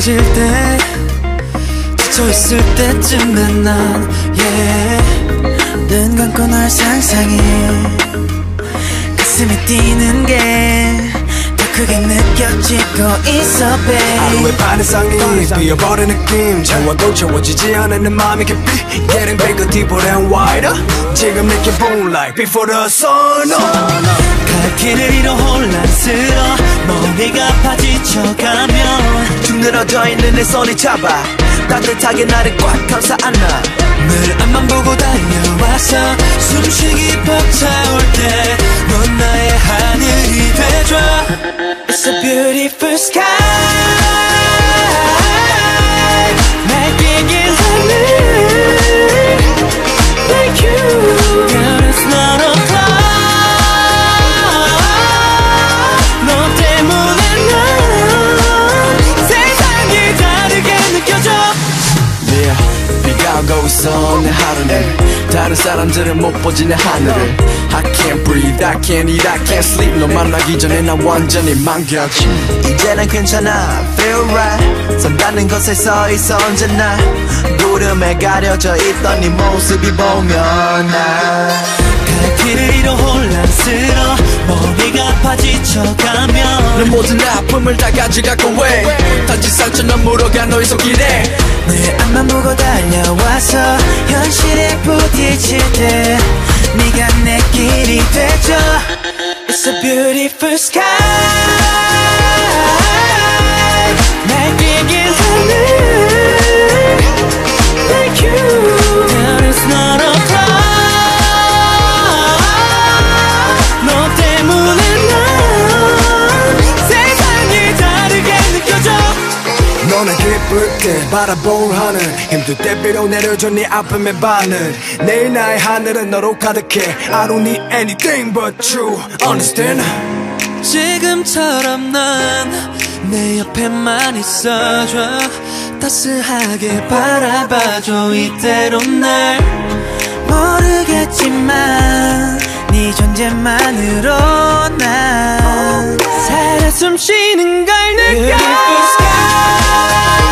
익숙해질 때 지쳐있을 때쯤에 난 눈 감고 널 상상해 가슴이 뛰는 게 더 크게 느껴지고 있어 babe 하루의 반 이상이 비어버린 느낌 채워도 채워지지 않는 마음이 깊이 Getting bigger, deeper and wider 지금 내 기분 like before the sun 갈 길을 잃어 혼란스러워 머리가 아파 지쳐가면 쭉 늘어져 있는 내 손이 잡아 따뜻하게 나를 꽉 감싸 안아 늘 앞만 보고 달려와서 숨쉬기 벅차올 때 넌 나의 하늘이 돼줘 It's a beautiful sky 날 끼긴 하늘 Like you Girl it's not a cloud 너 때문에 난 세상이 다르게 느껴져 비가 오고 있어 내 하루는 다른 사람들은 못 보지 내 하늘을 I can't breathe, I can't eat, I can't sleep 너 만나기 전에 난 완전히 망겼지 이제는 괜찮아, feel right 선닿는 곳에 서 있어 언제나 구름에 가려져 있던 네 모습이 보면 갈 길을 잃어 혼란스러워 머리가 아파 지쳐가면 내 모든 아픔을 다 가져가고 왜 단지 상처는 물어가 너의 손길에 내 앞만 보고 달려와서 현실에 부딪힐 때 네가 내 길이 되죠 It's a beautiful sky 날 끼긴 하늘 Like you There is not a cloud 너 때문에 난 세상이 다르게 느껴져 너는 기쁠 때 바라볼 하늘 힘들 때 비로 내려줘 네 아픔의 바늘 내일 나의 하늘은 너로 가득해 I don't need anything but you Understand? 지금처럼 난 내 옆에만 있어줘 따스하게 바라봐줘 이대로 날 모르겠지만 네 존재만으로 난 살아 숨쉬는 걸 느껴 Beautiful sky